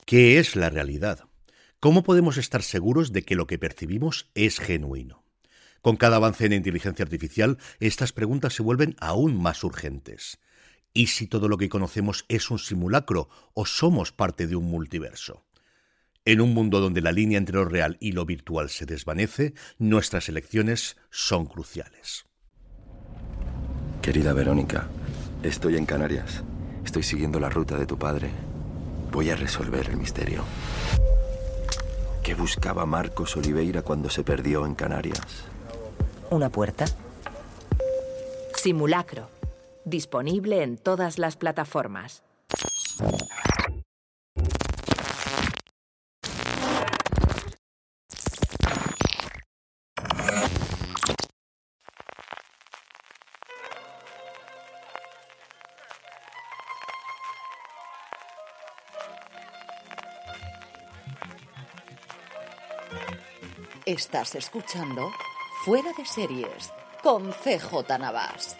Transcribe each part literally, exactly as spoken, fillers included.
¿Qué es la realidad? ¿Cómo podemos estar seguros de que lo que percibimos es genuino? Con cada avance en inteligencia artificial, estas preguntas se vuelven aún más urgentes. ¿Y si todo lo que conocemos es un simulacro o somos parte de un multiverso? En un mundo donde la línea entre lo real y lo virtual se desvanece, nuestras elecciones son cruciales. Querida Verónica, estoy en Canarias. Estoy siguiendo la ruta de tu padre. Voy a resolver el misterio. ¿Qué buscaba Marcos Oliveira cuando se perdió en Canarias? ¿Una puerta? Simulacro. Disponible en todas las plataformas. Estás escuchando Fuera de Series con C J Navas.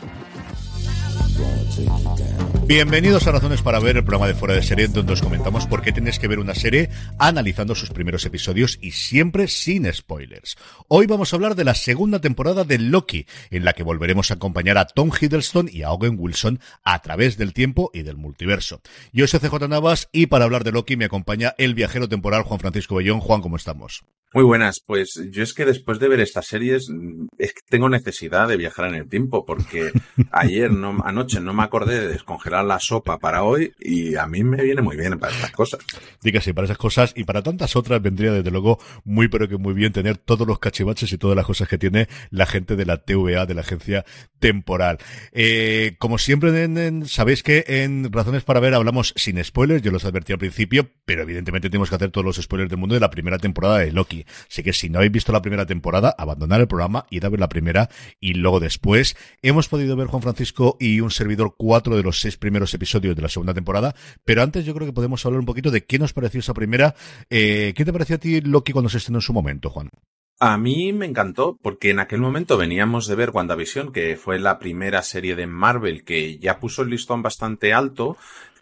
Bienvenidos a Razones para Ver, el programa de Fuera de Serie, donde os comentamos por qué tenéis que ver una serie analizando sus primeros episodios y siempre sin spoilers. Hoy vamos a hablar de la segunda temporada de Loki, en la que volveremos a acompañar a Tom Hiddleston y a Owen Wilson a través del tiempo y del multiverso. Yo soy C J Navas y para hablar de Loki me acompaña el viajero temporal Juan Francisco Bellón. Juan, ¿cómo estamos? Muy buenas, pues yo es que después de ver estas series es que tengo necesidad de viajar en el tiempo, porque ayer, no, anoche no me acordé de descongelar la sopa para hoy y a mí me viene muy bien para estas cosas. Diga sí, para esas cosas y para tantas otras vendría desde luego muy pero que muy bien tener todos los cachivaches y todas las cosas que tiene la gente de la T V A, de la agencia temporal. Eh, como siempre en, en, sabéis que en Razones para Ver hablamos sin spoilers, yo los advertí al principio, pero evidentemente tenemos que hacer todos los spoilers del mundo de la primera temporada de Loki. Así que si no habéis visto la primera temporada, abandonar el programa, id a ver la primera y luego después. Hemos podido ver, Juan Francisco y un servidor, cuatro de los seis primeros episodios de la segunda temporada, pero antes yo creo que podemos hablar un poquito de qué nos pareció esa primera. Eh, ¿Qué te pareció a ti Loki cuando se estrenó en su momento, Juan? A mí me encantó, porque en aquel momento veníamos de ver WandaVision, que fue la primera serie de Marvel que ya puso el listón bastante alto.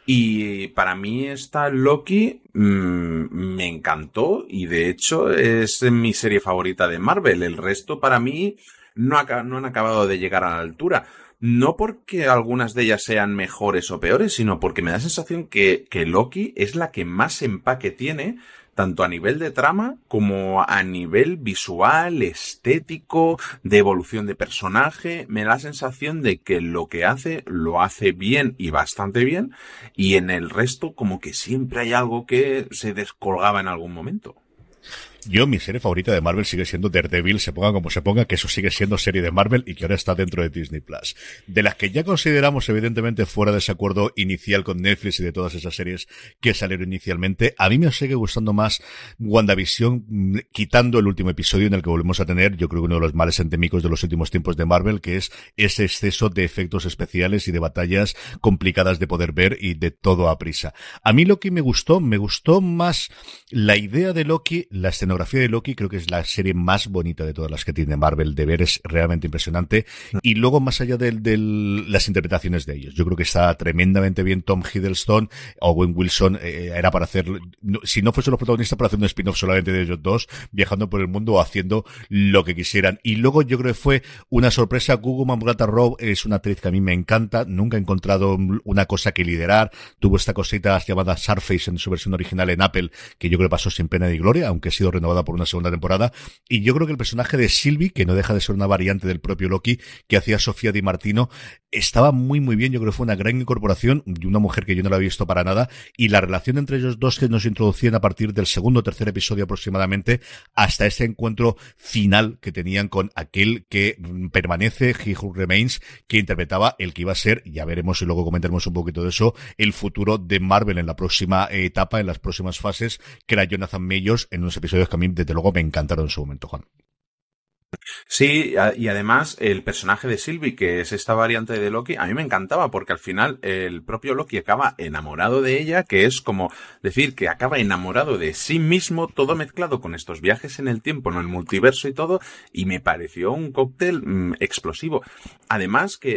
Y para mí esta Loki mmm, me encantó y de hecho es mi serie favorita de Marvel. El resto para mí no, ha, no han acabado de llegar a la altura. No porque algunas de ellas sean mejores o peores, sino porque me da la sensación que, que Loki es la que más empaque tiene, tanto a nivel de trama como a nivel visual, estético, de evolución de personaje. Me da la sensación de que lo que hace, lo hace bien y bastante bien, y en el resto como que siempre hay algo que se descolgaba en algún momento. Yo, mi serie favorita de Marvel sigue siendo Daredevil, se ponga como se ponga, que eso sigue siendo serie de Marvel y que ahora está dentro de Disney Plus. De las que ya consideramos, evidentemente, fuera de ese acuerdo inicial con Netflix y de todas esas series que salieron inicialmente, a mí me sigue gustando más WandaVision, quitando el último episodio en el que volvemos a tener, yo creo que uno de los males endémicos de los últimos tiempos de Marvel, que es ese exceso de efectos especiales y de batallas complicadas de poder ver y de todo a prisa. A mí Loki me gustó, me gustó más la idea de Loki, la escenografía de Loki, creo que es la serie más bonita de todas las que tiene Marvel de ver, es realmente impresionante. Y luego, más allá de, de las interpretaciones de ellos, yo creo que está tremendamente bien Tom Hiddleston, Owen Wilson, eh, era para hacer, no, si no fuesen los protagonistas, para hacer un spin-off solamente de ellos dos, viajando por el mundo o haciendo lo que quisieran. Y luego yo creo que fue una sorpresa. Gugu Mbatha-Raw es una actriz que a mí me encanta, nunca he encontrado una cosa que liderar, tuvo esta cosita llamada Surface en su versión original en Apple, que yo creo que pasó sin pena ni gloria, aunque ha sido renovada por una segunda temporada. Y yo creo que el personaje de Sylvie, que no deja de ser una variante del propio Loki que hacía Sofía Di Martino, estaba muy muy bien. Yo creo que fue una gran incorporación y una mujer que yo no la había visto para nada, y la relación entre ellos dos que nos introducían a partir del segundo o tercer episodio aproximadamente hasta ese encuentro final que tenían con aquel que permanece, He Who Remains, que interpretaba el que iba a ser, ya veremos y luego comentaremos un poquito de eso, el futuro de Marvel en la próxima etapa, en las próximas fases, que era Jonathan Majors, en unos episodios que a mí desde luego me encantaron en su momento, Juan. Sí, y además el personaje de Sylvie, que es esta variante de Loki, a mí me encantaba porque al final el propio Loki acaba enamorado de ella, que es como decir que acaba enamorado de sí mismo, todo mezclado con estos viajes en el tiempo, en el multiverso y todo, y me pareció un cóctel mmm, explosivo. Además que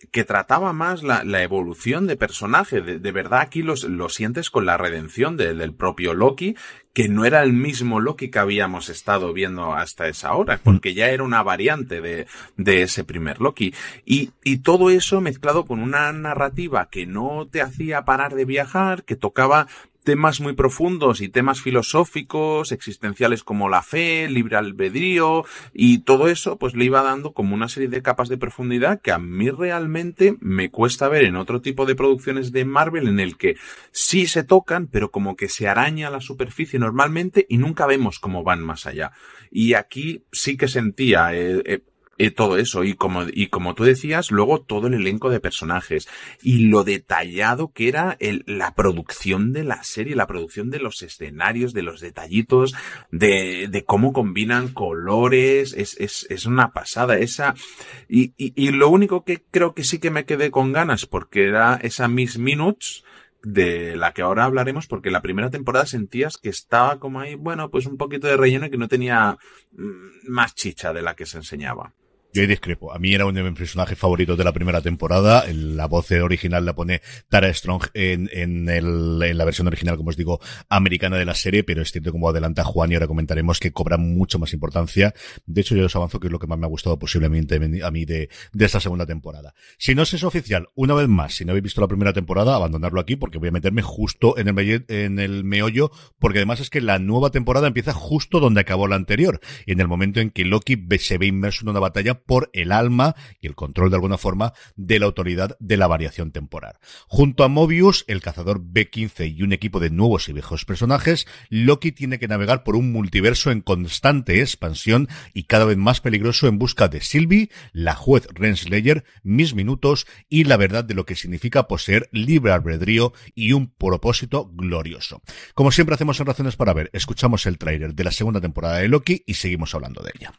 que trataba más la, la evolución de personaje. De, de verdad aquí los, lo sientes con la redención de, del propio Loki, que no era el mismo Loki que habíamos estado viendo hasta esa hora, porque ya era una variante de, de ese primer Loki. Y, y todo eso mezclado con una narrativa que no te hacía parar de viajar, que tocaba temas muy profundos y temas filosóficos, existenciales como la fe, libre albedrío, y todo eso pues le iba dando como una serie de capas de profundidad que a mí realmente me cuesta ver en otro tipo de producciones de Marvel, en el que sí se tocan, pero como que se araña la superficie normalmente y nunca vemos cómo van más allá. Y aquí sí que sentía eh, eh, Eh, todo eso, y como, y como tú decías, luego todo el elenco de personajes, y lo detallado que era el, la producción de la serie, la producción de los escenarios, de los detallitos, de, de cómo combinan colores, es, es, es una pasada, esa, y, y, y lo único que creo que sí que me quedé con ganas, porque era esa Miss Minutes, de la que ahora hablaremos, porque la primera temporada sentías que estaba como ahí, bueno, pues un poquito de relleno y que no tenía mm, más chicha de la que se enseñaba. Yo ahí discrepo. A mí era uno de mis personajes favoritos de la primera temporada. La voz original la pone Tara Strong en, en, el, en la versión original, como os digo, americana de la serie, pero es cierto, como adelanta Juan y ahora comentaremos, que cobra mucho más importancia. De hecho, yo os avanzo que es lo que más me ha gustado posiblemente a mí de, de esta segunda temporada. Si no es eso oficial, una vez más, si no habéis visto la primera temporada, abandonarlo aquí, porque voy a meterme justo en el, en el meollo, porque además es que la nueva temporada empieza justo donde acabó la anterior, y en el momento en que Loki se ve inmerso en una batalla por el alma y el control de alguna forma de la autoridad de la variación temporal. Junto a Mobius, el cazador B quince y un equipo de nuevos y viejos personajes, Loki tiene que navegar por un multiverso en constante expansión y cada vez más peligroso en busca de Sylvie, la juez Renslayer, Mis Minutos y la verdad de lo que significa poseer libre albedrío y un propósito glorioso. Como siempre hacemos en Razones para Ver, escuchamos el tráiler de la segunda temporada de Loki y seguimos hablando de ella.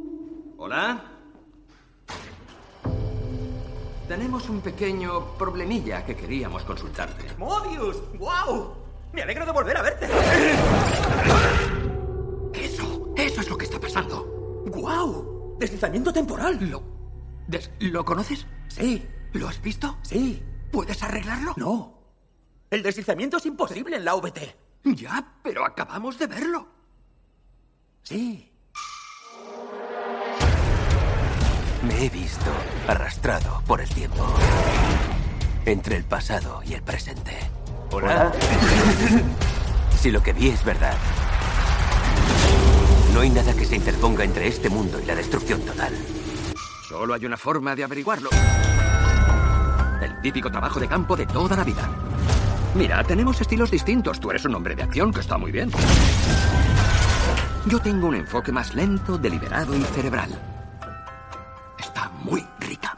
¿Hola? Tenemos un pequeño problemilla que queríamos consultarte. ¡Mobius! ¡Guau! Me alegro de volver a verte. Eso, eso es lo que está pasando. ¡Guau! Deslizamiento temporal. ¿Lo, des, ¿lo conoces? Sí. ¿Lo has visto? Sí. ¿Puedes arreglarlo? No. El deslizamiento es imposible en la V T. Ya, pero acabamos de verlo. Sí. Me he visto arrastrado por el tiempo. Entre el pasado y el presente. ¿Hola? Si lo que vi es verdad, no hay nada que se interponga entre este mundo y la destrucción total. Solo hay una forma de averiguarlo. El típico trabajo de campo de toda la vida. Mira, tenemos estilos distintos. Tú eres un hombre de acción, que está muy bien. Yo tengo un enfoque más lento, deliberado y cerebral. Está muy rica.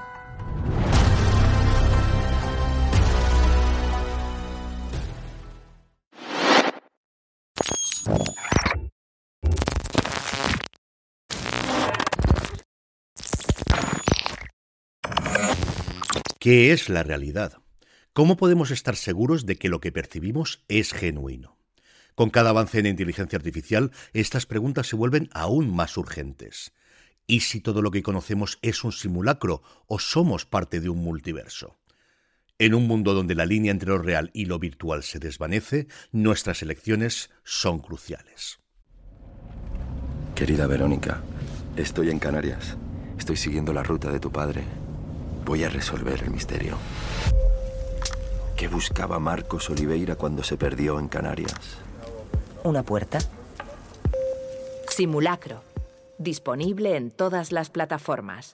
¿Qué es la realidad? ¿Cómo podemos estar seguros de que lo que percibimos es genuino? Con cada avance en inteligencia artificial, estas preguntas se vuelven aún más urgentes. ¿Y si todo lo que conocemos es un simulacro o somos parte de un multiverso? En un mundo donde la línea entre lo real y lo virtual se desvanece, nuestras elecciones son cruciales. Querida Verónica, estoy en Canarias. Estoy siguiendo la ruta de tu padre. Voy a resolver el misterio. ¿Qué buscaba Marcos Oliveira cuando se perdió en Canarias? ¿Una puerta? Simulacro. Disponible en todas las plataformas.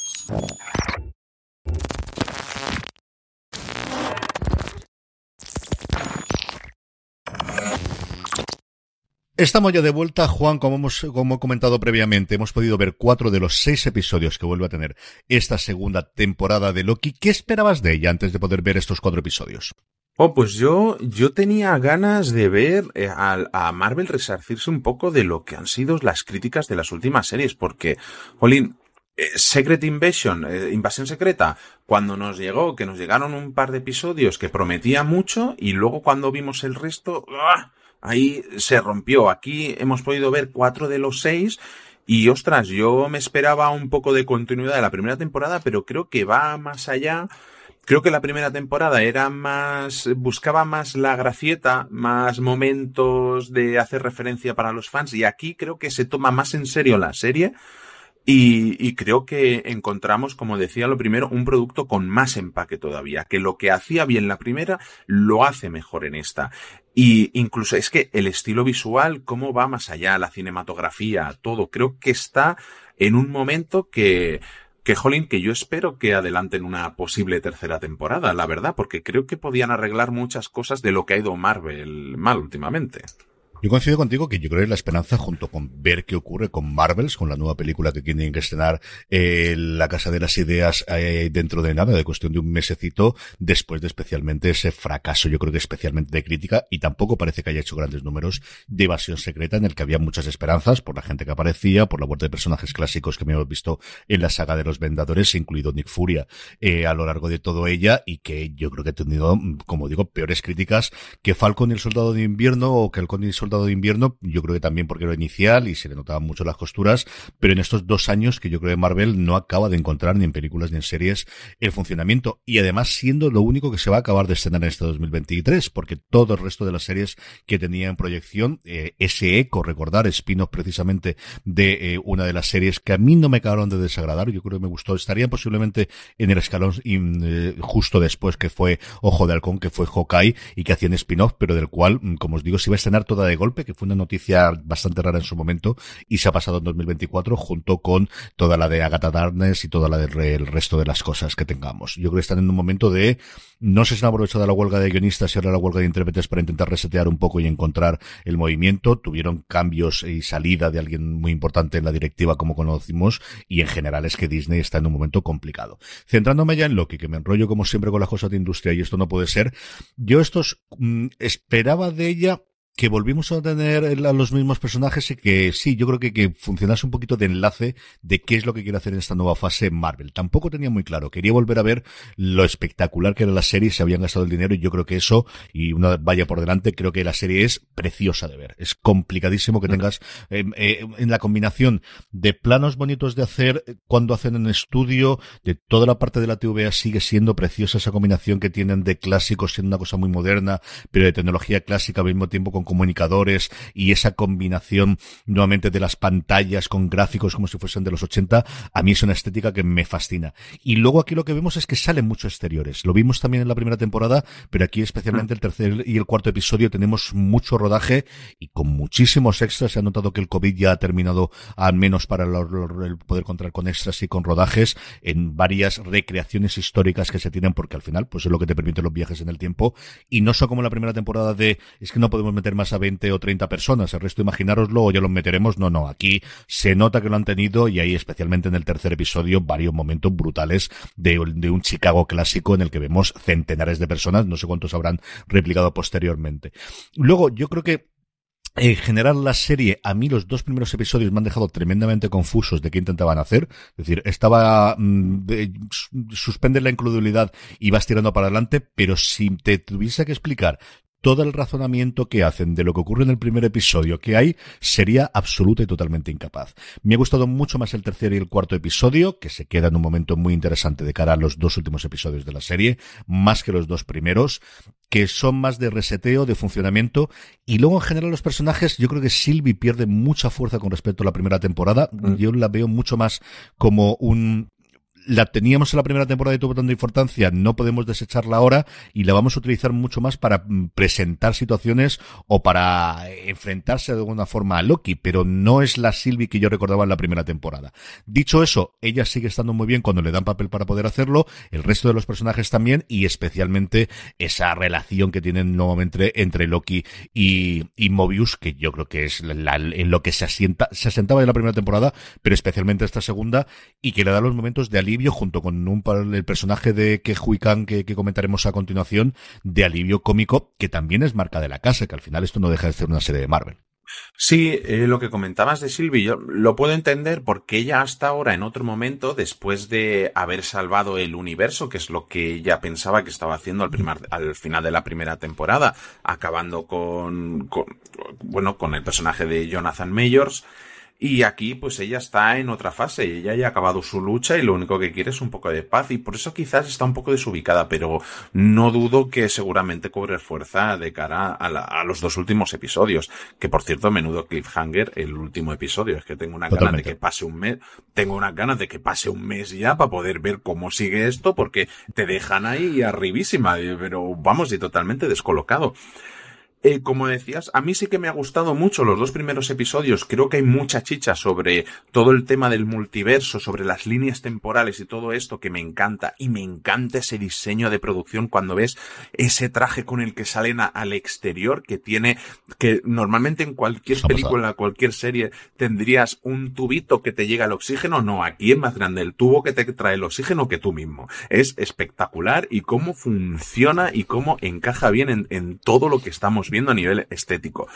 Estamos ya de vuelta, Juan, como hemos como he comentado previamente, hemos podido ver cuatro de los seis episodios que vuelve a tener esta segunda temporada de Loki. ¿Qué esperabas de ella antes de poder ver estos cuatro episodios? Oh, pues yo, yo tenía ganas de ver eh, a, a Marvel resarcirse un poco de lo que han sido las críticas de las últimas series, porque, jolín, eh, Secret Invasion, eh, Invasión Secreta, cuando nos llegó, que nos llegaron un par de episodios que prometía mucho, y luego cuando vimos el resto, ¡ah!, ahí se rompió. Aquí hemos podido ver cuatro de los seis, Y ostras, yo me esperaba un poco de continuidad de la primera temporada, pero creo que va más allá. Creo que la primera temporada era más, buscaba más la gracieta, más momentos de hacer referencia para los fans, y aquí creo que se toma más en serio la serie. Y, y creo que encontramos, como decía lo primero, un producto con más empaque todavía, que lo que hacía bien la primera, lo hace mejor en esta. Y incluso es que el estilo visual, cómo va más allá, la cinematografía, todo, creo que está en un momento que, que jolín, que yo espero que adelanten una posible tercera temporada, la verdad, porque creo que podían arreglar muchas cosas de lo que ha ido Marvel mal últimamente. Yo coincido contigo que yo creo que la esperanza, junto con ver qué ocurre con Marvels, con la nueva película que tienen que estrenar eh, La Casa de las Ideas eh, dentro de nada, de cuestión de un mesecito, después de especialmente ese fracaso, yo creo que especialmente de crítica, y tampoco parece que haya hecho grandes números, de Evasión Secreta, en el que había muchas esperanzas por la gente que aparecía, por la vuelta de personajes clásicos que habíamos visto en la saga de los Vengadores, incluido Nick Furia, eh, a lo largo de todo ella, y que yo creo que ha tenido, como digo, peores críticas que Falcon y el Soldado de Invierno, o que Halcón y el Soldado de Invierno, yo creo que también porque era inicial y se le notaban mucho las costuras, pero en estos dos años que yo creo que Marvel no acaba de encontrar ni en películas ni en series el funcionamiento, y además siendo lo único que se va a acabar de estrenar en este dos mil veintitrés, porque todo el resto de las series que tenía en proyección, eh, ese eco, recordar, spin-off precisamente de eh, una de las series que a mí no me acabaron de desagradar, yo creo que me gustó, estarían posiblemente en el escalón eh, justo después, que fue Ojo de Halcón, que fue Hawkeye, y que hacían spin-off, pero del cual, como os digo, se iba a estrenar toda de golpe, que fue una noticia bastante rara en su momento, y se ha pasado en dos mil veinticuatro junto con toda la de Agatha Darkness y toda la del resto de las cosas que tengamos. Yo creo que están en un momento de, no sé si han aprovechado la huelga de guionistas y ahora la huelga de intérpretes para intentar resetear un poco y encontrar el movimiento. Tuvieron cambios y salida de alguien muy importante en la directiva, como conocimos, y en general es que Disney está en un momento complicado. Centrándome ya en Loki, que me enrollo como siempre con las cosas de industria y esto no puede ser, yo estos mmm, esperaba de ella que volvimos a tener a los mismos personajes y que sí, yo creo que, que funcionase un poquito de enlace de qué es lo que quiere hacer en esta nueva fase Marvel. Tampoco tenía muy claro, quería volver a ver lo espectacular que era la serie, se habían gastado el dinero, y yo creo que eso, y una vaya por delante, creo que la serie es preciosa de ver. Es complicadísimo que tengas eh, eh, en la combinación de planos bonitos de hacer cuando hacen en estudio, de toda la parte de la T V A sigue siendo preciosa esa combinación que tienen de clásicos siendo una cosa muy moderna, pero de tecnología clásica al mismo tiempo con comunicadores, y esa combinación nuevamente de las pantallas con gráficos como si fuesen de los ochenta, a mí es una estética que me fascina. Y luego aquí lo que vemos es que salen muchos exteriores. Lo vimos también en la primera temporada, pero aquí especialmente el tercer y el cuarto episodio tenemos mucho rodaje y con muchísimos extras. Se ha notado que el COVID ya ha terminado, al menos para el poder contar con extras y con rodajes en varias recreaciones históricas que se tienen, porque al final pues es lo que te permiten los viajes en el tiempo, y no son como la primera temporada de es que no podemos meter más a veinte o treinta personas, el resto imaginároslo o ya los meteremos. No, no, aquí se nota que lo han tenido, y hay especialmente en el tercer episodio varios momentos brutales de, de un Chicago clásico en el que vemos centenares de personas, no sé cuántos habrán replicado posteriormente. Luego, yo creo que en general la serie, a mí los dos primeros episodios me han dejado tremendamente confusos de qué intentaban hacer. Es decir, estaba mmm, de, suspender la incredulidad y vas tirando para adelante, pero si te tuviese que explicar todo el razonamiento que hacen de lo que ocurre en el primer episodio que hay, sería absoluta y totalmente incapaz. Me ha gustado mucho más el tercer y el cuarto episodio, que se queda en un momento muy interesante de cara a los dos últimos episodios de la serie, más que los dos primeros, que son más de reseteo, de funcionamiento, y luego en general los personajes, yo creo que Sylvie pierde mucha fuerza con respecto a la primera temporada. Mm. Yo la veo mucho más como un... La teníamos en la primera temporada y tuvo tanta importancia, no podemos desecharla ahora, y la vamos a utilizar mucho más para presentar situaciones o para enfrentarse de alguna forma a Loki, pero no es la Sylvie que yo recordaba en la primera temporada. Dicho eso, ella sigue estando muy bien cuando le dan papel para poder hacerlo, el resto de los personajes también, y especialmente esa relación que tienen nuevamente entre Loki y, y Mobius, que yo creo que es la, en lo que se asienta, se asentaba en la primera temporada, pero especialmente esta segunda, y que le da los momentos de alivio junto con un, el personaje de Ke Huy Quan que, que comentaremos a continuación, de alivio cómico, que también es marca de la casa, que al final esto no deja de ser una serie de Marvel. Sí, eh, lo que comentabas de Sylvie, yo lo puedo entender porque ella hasta ahora, en otro momento, después de haber salvado el universo, que es lo que ella pensaba que estaba haciendo al, primer, al final de la primera temporada, acabando con, con, bueno, con el personaje de Jonathan Majors, Y aquí, pues ella está en otra fase, ella ya ha acabado su lucha y lo único que quiere es un poco de paz, y por eso quizás está un poco desubicada, pero no dudo que seguramente cobre fuerza de cara a, la, a los dos últimos episodios, que por cierto, menudo cliffhanger el último episodio, es que tengo unas ganas de que pase un mes, tengo unas ganas de que pase un mes ya para poder ver cómo sigue esto, porque te dejan ahí arribísima, pero vamos, y totalmente descolocado. Eh, como decías, a mí sí que me ha gustado mucho los dos primeros episodios. Creo que hay mucha chicha sobre todo el tema del multiverso, sobre las líneas temporales y todo esto que me encanta. Y me encanta ese diseño de producción cuando ves ese traje con el que salen a, al exterior, que tiene, que normalmente en cualquier película, cualquier serie, tendrías un tubito que te llega el oxígeno. No, aquí es más grande el tubo que te trae el oxígeno que tú mismo. Es espectacular y cómo funciona y cómo encaja bien en, en todo lo que estamos viendo a nivel estético.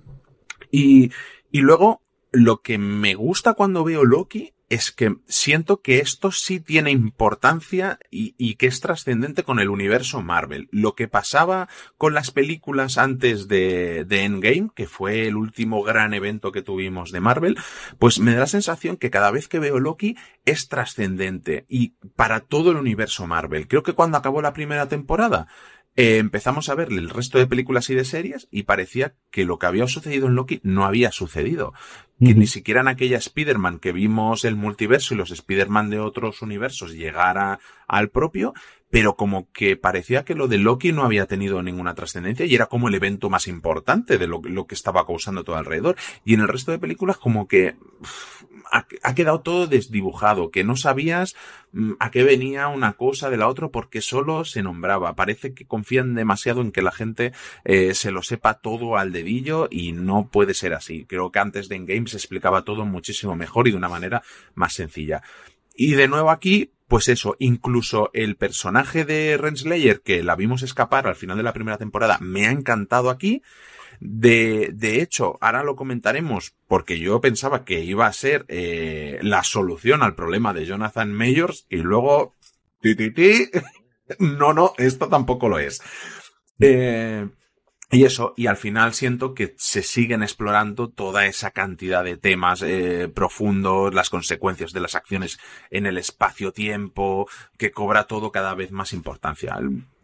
Y, y luego, lo que me gusta cuando veo Loki es que siento que esto sí tiene importancia y, y que es trascendente con el universo Marvel. Lo que pasaba con las películas antes de, de Endgame, que fue el último gran evento que tuvimos de Marvel, pues me da la sensación que cada vez que veo Loki es trascendente y para todo el universo Marvel. Creo que cuando acabó la primera temporada, Eh, empezamos a ver el resto de películas y de series y parecía que lo que había sucedido en Loki no había sucedido. Que ni siquiera en aquella Spider-Man que vimos el multiverso y los Spider-Man de otros universos llegara al propio, pero como que parecía que lo de Loki no había tenido ninguna trascendencia y era como el evento más importante de lo, lo que estaba causando todo alrededor. Y en el resto de películas como que uff, ha, ha quedado todo desdibujado, que no sabías mmm, a qué venía una cosa de la otra porque solo se nombraba. Parece que confían demasiado en que la gente eh, se lo sepa todo al dedillo y no puede ser así. Creo que antes de Endgame se explicaba todo muchísimo mejor y de una manera más sencilla. Y de nuevo aquí, pues eso, incluso el personaje de Renslayer, que la vimos escapar al final de la primera temporada, me ha encantado aquí. De, de hecho, ahora lo comentaremos, porque yo pensaba que iba a ser eh, la solución al problema de Jonathan Majors, y luego, ti, ti, ti, no, no, esto tampoco lo es. Eh... Y eso, y al final siento que se siguen explorando toda esa cantidad de temas eh, profundos, las consecuencias de las acciones en el espacio-tiempo, que cobra todo cada vez más importancia.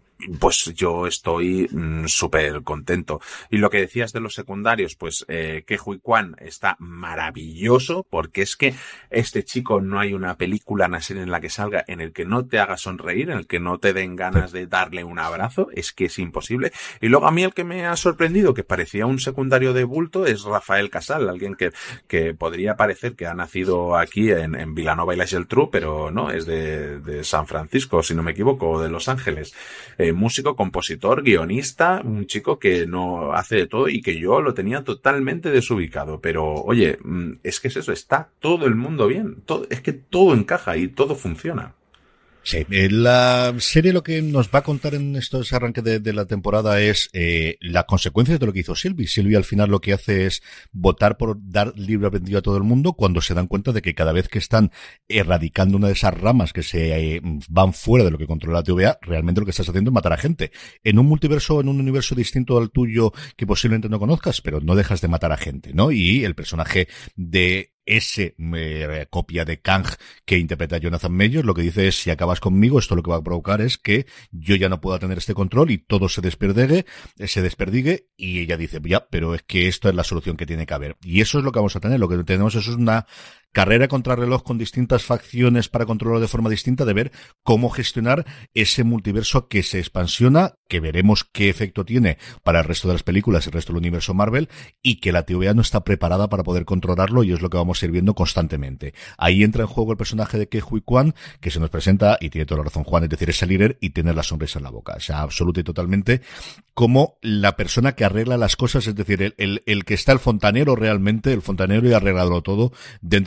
Pues yo estoy mmm, súper contento. Y lo que decías de los secundarios, pues eh, Ke Huy Quan está maravilloso, porque es que este chico no hay una película, una serie en la que salga en el que no te haga sonreír, en el que no te den ganas de darle un abrazo, es que es imposible. Y luego a mí el que me ha sorprendido, que parecía un secundario de bulto, es Rafael Casal, alguien que, que podría parecer que ha nacido aquí en, en Vilanova y la Geltrú, pero no, es de, de San Francisco, si no me equivoco, o de Los Ángeles. Eh, músico, compositor, guionista, un chico que no hace de todo y que yo lo tenía totalmente desubicado. Pero, oye, es que es eso, está todo el mundo bien. Todo, es que todo encaja y todo funciona. Sí, la serie lo que nos va a contar en estos arranques de, de la temporada es eh, las consecuencias de lo que hizo Sylvie. Sylvie al final lo que hace es votar por dar libre albedrío a todo el mundo cuando se dan cuenta de que cada vez que están erradicando una de esas ramas que se eh, van fuera de lo que controla la T V A, realmente lo que estás haciendo es matar a gente. En un multiverso, en un universo distinto al tuyo que posiblemente no conozcas, pero no dejas de matar a gente, ¿no? Y el personaje de ese eh, copia de Kang que interpreta Jonathan Majors, lo que dice es: si acabas conmigo, esto lo que va a provocar es que yo ya no pueda tener este control y todo se desperdigue, se desperdigue, y ella dice, ya, pero es que esto es la solución que tiene que haber. Y eso es lo que vamos a tener, lo que tenemos es una carrera contra reloj con distintas facciones para controlarlo de forma distinta, de ver cómo gestionar ese multiverso que se expansiona, que veremos qué efecto tiene para el resto de las películas y el resto del universo Marvel, y que la T V A no está preparada para poder controlarlo, y es lo que vamos a ir viendo constantemente. Ahí entra en juego el personaje de Ke Huy Quan, que se nos presenta, y tiene toda la razón Juan, es decir, es el líder y tener la sonrisa en la boca. O sea, absoluta y totalmente como la persona que arregla las cosas, es decir, el, el, el que está el fontanero realmente, el fontanero y arreglarlo todo dentro de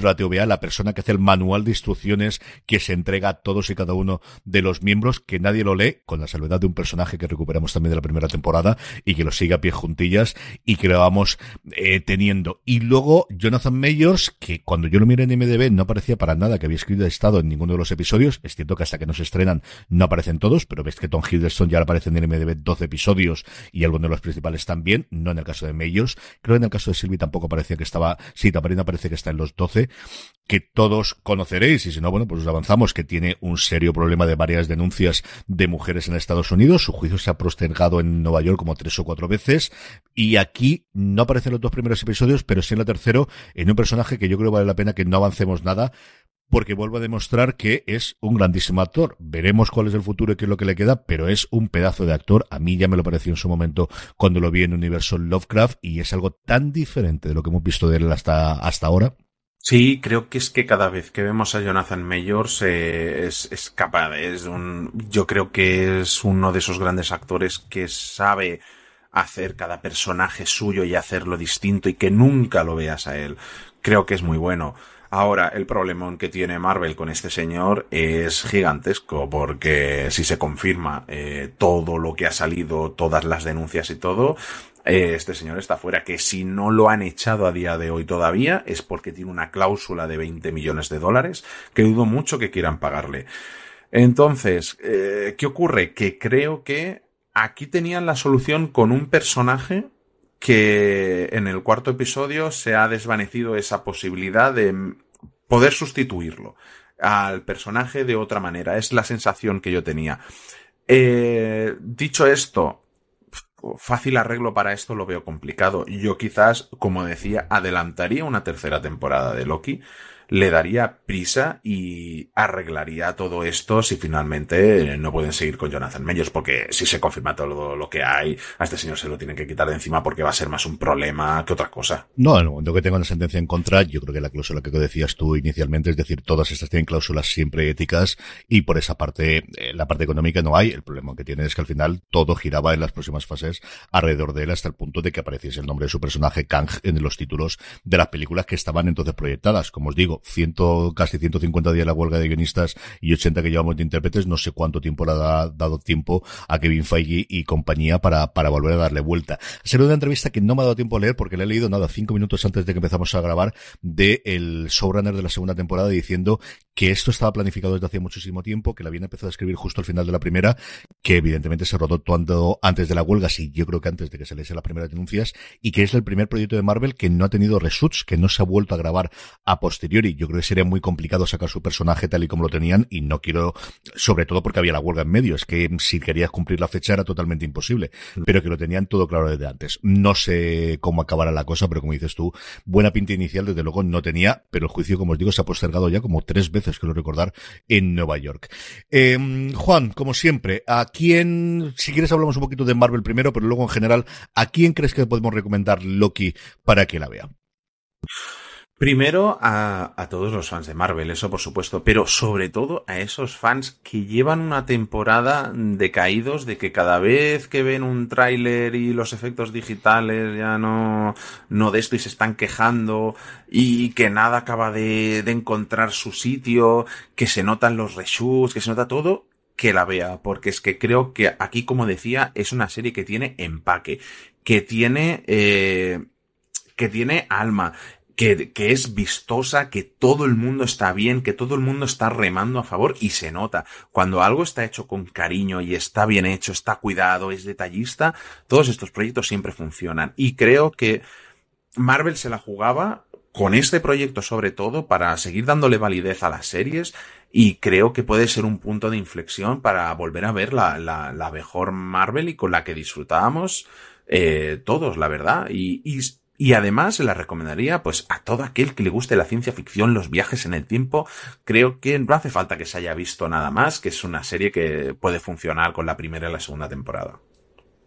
la T V A, la persona que hace el manual de instrucciones que se entrega a todos y cada uno de los miembros, que nadie lo lee, con la salvedad de un personaje que recuperamos también de la primera temporada y que lo sigue a pie juntillas y que lo vamos eh, teniendo. Y luego Jonathan Majors, que cuando yo lo miré en I M D B no parecía para nada que había escrito estado en ninguno de los episodios. Es cierto que hasta que no se estrenan no aparecen todos, pero ves que Tom Hiddleston ya aparece en I M D B doce episodios y algunos de los principales también, no en el caso de Majors. Creo que en el caso de Sylvie tampoco parecía que estaba, sí, también parece que está en los doce, que todos conoceréis, y si no, bueno, pues os avanzamos, que tiene un serio problema de varias denuncias de mujeres en Estados Unidos. Su juicio se ha postergado en Nueva York como tres o cuatro veces, y aquí no aparecen los dos primeros episodios, pero sí en el tercero, en un personaje que yo creo vale la pena que no avancemos nada, porque vuelvo a demostrar que es un grandísimo actor. Veremos cuál es el futuro y qué es lo que le queda, pero es un pedazo de actor. A mí ya me lo pareció en su momento cuando lo vi en Universo Lovecraft, y es algo tan diferente de lo que hemos visto de él hasta, hasta ahora. Sí, creo que es que cada vez que vemos a Jonathan Majors eh, es, es capaz, es un, yo creo que es uno de esos grandes actores que sabe hacer cada personaje suyo y hacerlo distinto y que nunca lo veas a él. Creo que es muy bueno. Ahora, el problemón que tiene Marvel con este señor es gigantesco, porque si se confirma eh, todo lo que ha salido, todas las denuncias y todo, eh, este señor está fuera. Que si no lo han echado a día de hoy todavía es porque tiene una cláusula de veinte millones de dólares que dudo mucho que quieran pagarle. Entonces, eh, ¿qué ocurre? Que creo que aquí tenían la solución con un personaje que en el cuarto episodio se ha desvanecido esa posibilidad de poder sustituirlo al personaje de otra manera. Es la sensación que yo tenía. Eh, dicho esto, fácil arreglo para esto lo veo complicado. Yo quizás, como decía, adelantaría una tercera temporada de Loki, le daría prisa y arreglaría todo esto si finalmente no pueden seguir con Jonathan Majors, porque si se confirma todo lo que hay, a este señor se lo tienen que quitar de encima porque va a ser más un problema que otra cosa. No, en el momento que tenga una sentencia en contra, yo creo que la cláusula que decías tú inicialmente, es decir, todas estas tienen cláusulas siempre éticas, y por esa parte, eh, la parte económica no hay. El problema que tiene es que al final todo giraba en las próximas fases alrededor de él, hasta el punto de que apareciese el nombre de su personaje Kang en los títulos de las películas que estaban entonces proyectadas. Como os digo, ciento, casi ciento cincuenta días la huelga de guionistas y ochenta que llevamos de intérpretes, no sé cuánto tiempo le ha da, dado tiempo a Kevin Feige y compañía para, para volver a darle vuelta. Ha sido una entrevista que no me ha dado tiempo a leer porque la he leído nada, cinco minutos antes de que empezamos a grabar, de el showrunner de la segunda temporada, diciendo que esto estaba planificado desde hace muchísimo tiempo, que la habían empezado a escribir justo al final de la primera, que evidentemente se rodó todo antes de la huelga, sí, yo creo que antes de que se leese las primeras denuncias, y que es el primer proyecto de Marvel que no ha tenido reshoots, que no se ha vuelto a grabar a posteriori. Yo creo que sería muy complicado sacar su personaje tal y como lo tenían, y no quiero, sobre todo porque había la huelga en medio, es que si querías cumplir la fecha era totalmente imposible, pero que lo tenían todo claro desde antes. No sé cómo acabará la cosa, pero como dices tú, buena pinta inicial desde luego no tenía, pero el juicio, como os digo, se ha postergado ya como tres veces, quiero recordar, en Nueva York. Eh, Juan, como siempre, ¿a quién, si quieres hablamos un poquito de Marvel primero, pero luego en general, ¿a quién crees que podemos recomendar Loki para que la vea? Primero a, a todos los fans de Marvel, eso por supuesto, pero sobre todo a esos fans que llevan una temporada decaídos, de que cada vez que ven un tráiler y los efectos digitales ya no, no de esto y se están quejando, y que nada acaba de, de encontrar su sitio, que se notan los reshoots, que se nota todo, que la vea, porque es que creo que aquí, como decía, es una serie que tiene empaque, que tiene, eh, que tiene alma, Que, que es vistosa, que todo el mundo está bien, que todo el mundo está remando a favor, y se nota. Cuando algo está hecho con cariño y está bien hecho, está cuidado, es detallista, todos estos proyectos siempre funcionan. Y creo que Marvel se la jugaba con este proyecto sobre todo para seguir dándole validez a las series, y creo que puede ser un punto de inflexión para volver a ver la, la, la mejor Marvel y con la que disfrutábamos eh, todos, la verdad. Y, y Y además se la recomendaría pues a todo aquel que le guste la ciencia ficción, los viajes en el tiempo. Creo que no hace falta que se haya visto nada más, que es una serie que puede funcionar con la primera y la segunda temporada.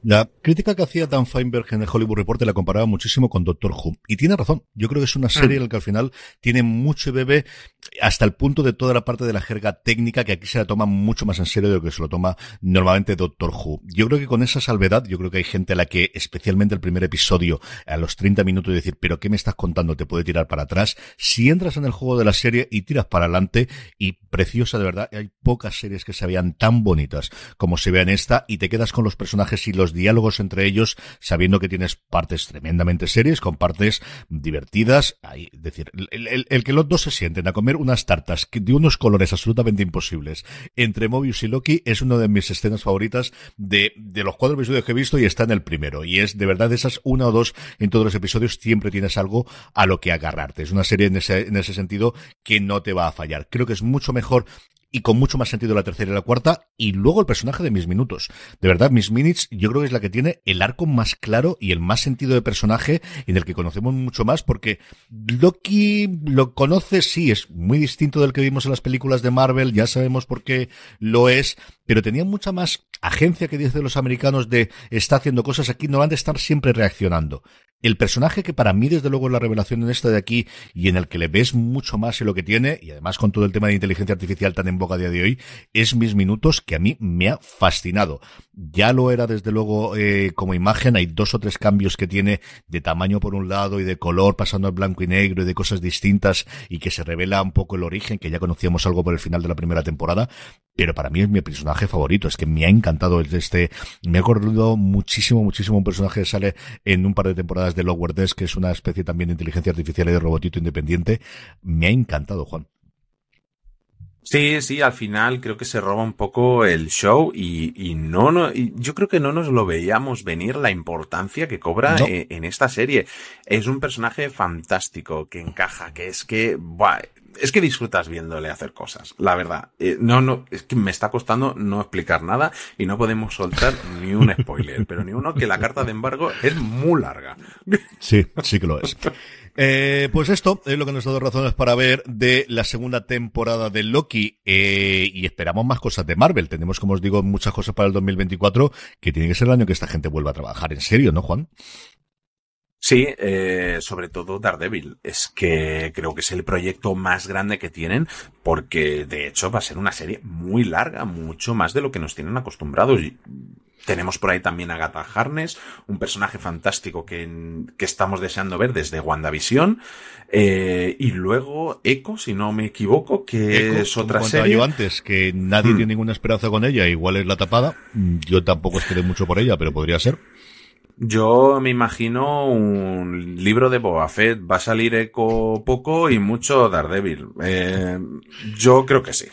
La crítica que hacía Dan Feinberg en el Hollywood Reporter la comparaba muchísimo con Doctor Who. Y tiene razón. Yo creo que es una serie mm. en la que al final tiene mucho bebé hasta el punto de toda la parte de la jerga técnica que aquí se la toma mucho más en serio de lo que se lo toma normalmente Doctor Who. Yo creo que con esa salvedad, yo creo que hay gente a la que, especialmente el primer episodio, a los treinta minutos de decir, pero ¿qué me estás contando? Te puede tirar para atrás. Si entras en el juego de la serie y tiras para adelante, y preciosa de verdad, hay pocas series que se vean tan bonitas como se ve en esta, y te quedas con los personajes y los diálogos entre ellos, sabiendo que tienes partes tremendamente serias con partes divertidas. Hay, es decir, el, el, el que los dos se sienten a comer unas tartas de unos colores absolutamente imposibles entre Mobius y Loki es una de mis escenas favoritas de, de los cuatro episodios que he visto, y está en el primero. Y es de verdad de esas una o dos en todos los episodios, siempre tienes algo a lo que agarrarte. Es una serie en ese, en ese sentido que no te va a fallar. Creo que es mucho mejor y con mucho más sentido la tercera y la cuarta, y luego el personaje de Miss Minutos. De verdad, Miss Minutes yo creo que es la que tiene el arco más claro y el más sentido de personaje, en el que conocemos mucho más, porque Loki lo conoce, sí, es muy distinto del que vimos en las películas de Marvel, ya sabemos por qué lo es, pero tenía mucha más agencia que dicen los americanos de está haciendo cosas aquí, no van de estar siempre reaccionando. El personaje que para mí desde luego es la revelación en esta de aquí y en el que le ves mucho más en lo que tiene, y además con todo el tema de inteligencia artificial tan en boga a día de hoy, es Mis Minutos, que a mí me ha fascinado. Ya lo era desde luego eh, como imagen, hay dos o tres cambios que tiene de tamaño por un lado y de color pasando al blanco y negro y de cosas distintas, y que se revela un poco el origen, que ya conocíamos algo por el final de la primera temporada, pero para mí es mi personaje favorito. Es que me ha encantado este, me ha acordado muchísimo, muchísimo un personaje que sale en un par de temporadas de Lower Decks, que es una especie también de inteligencia artificial y de robotito independiente. Me ha encantado, Juan. Sí, sí, al final creo que se roba un poco el show y, y no, no, y yo creo que no nos lo veíamos venir la importancia que cobra no. en, en esta serie. Es un personaje fantástico, que encaja, que es que, buah, es que disfrutas viéndole hacer cosas, la verdad. Eh, no, no, es que me está costando no explicar nada y no podemos soltar ni un spoiler, pero ni uno, que la carta de embargo es muy larga. Sí, sí que lo es. Eh, pues esto es lo que nos ha dado razones para ver de la segunda temporada de Loki, eh, y esperamos más cosas de Marvel. Tenemos, como os digo, muchas cosas para el dos mil veinticuatro, que tiene que ser el año que esta gente vuelva a trabajar en serio, ¿no, Juan? Sí, eh, sobre todo Daredevil. Es que creo que es el proyecto más grande que tienen, porque de hecho va a ser una serie muy larga, mucho más de lo que nos tienen acostumbrados. Y tenemos por ahí también a Agatha Harkness, un personaje fantástico que, que estamos deseando ver desde WandaVision. Eh, y luego Echo, si no me equivoco, que Echo, es otra como serie. Yo antes, que nadie hmm. tiene ninguna esperanza con ella, igual es la tapada. Yo tampoco esperé mucho por ella, pero podría ser. Yo me imagino un libro de Boba Fett. Va a salir Echo poco y mucho Daredevil. Eh, yo creo que sí.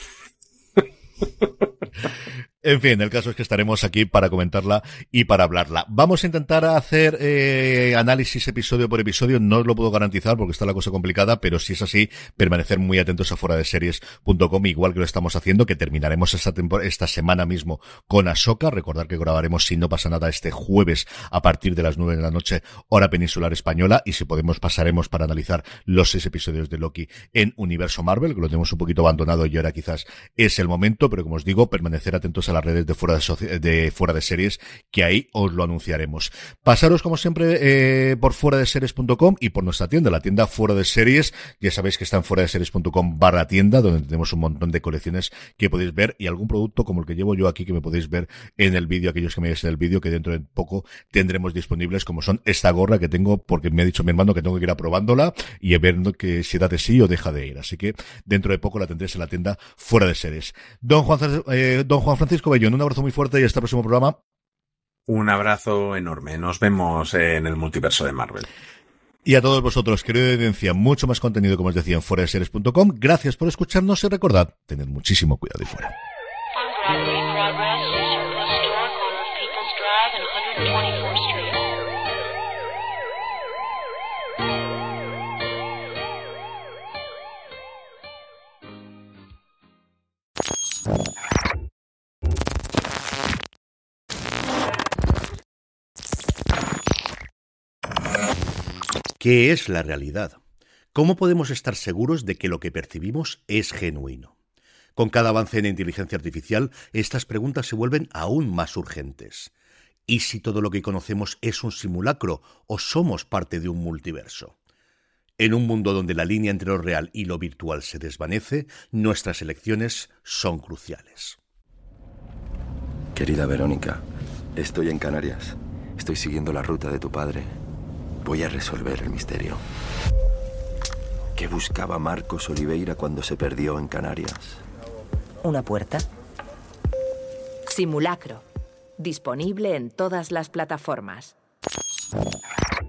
En fin, el caso es que estaremos aquí para comentarla y para hablarla. Vamos a intentar hacer eh, análisis episodio por episodio. No os lo puedo garantizar porque está la cosa complicada, pero si es así, permanecer muy atentos a fuera de series punto com, igual que lo estamos haciendo, que terminaremos esta, esta semana mismo con Ahsoka. Recordar que grabaremos, si no pasa nada, este jueves a partir de las nueve de la noche, hora peninsular española, y si podemos pasaremos para analizar los seis episodios de Loki en Universo Marvel, que lo tenemos un poquito abandonado y ahora quizás es el momento, pero como os digo, permanecer atentos a las redes de fuera de, soci- de fuera de series, que ahí os lo anunciaremos. Pasaros como siempre eh, por fuera de series punto com y por nuestra tienda, la tienda Fuera de Series. Ya sabéis que está en fuera de series punto com barra tienda, donde tenemos un montón de colecciones que podéis ver, y algún producto como el que llevo yo aquí que me podéis ver en el vídeo, aquellos que me veáis en el vídeo, que dentro de poco tendremos disponibles, como son esta gorra que tengo, porque me ha dicho mi hermano que tengo que ir aprobándola y a ver que si da de sí o deja de ir. Así que dentro de poco la tendréis en la tienda Fuera de Series. Don Juan, eh, don Juan Francisco Bellón, un abrazo muy fuerte y hasta el próximo programa. Un abrazo enorme. Nos vemos en el multiverso de Marvel. Y a todos vosotros, querida audiencia, mucho más contenido, como os decía, en fuera de series punto com. Gracias por escucharnos y recordad, tened muchísimo cuidado ahí fuera. ¿Qué es la realidad? ¿Cómo podemos estar seguros de que lo que percibimos es genuino? Con cada avance en inteligencia artificial, estas preguntas se vuelven aún más urgentes. ¿Y si todo lo que conocemos es un simulacro o somos parte de un multiverso? En un mundo donde la línea entre lo real y lo virtual se desvanece, nuestras elecciones son cruciales. Querida Verónica, estoy en Canarias. Estoy siguiendo la ruta de tu padre. Voy a resolver el misterio. ¿Qué buscaba Marcos Oliveira cuando se perdió en Canarias? ¿Una puerta? Simulacro. Disponible en todas las plataformas.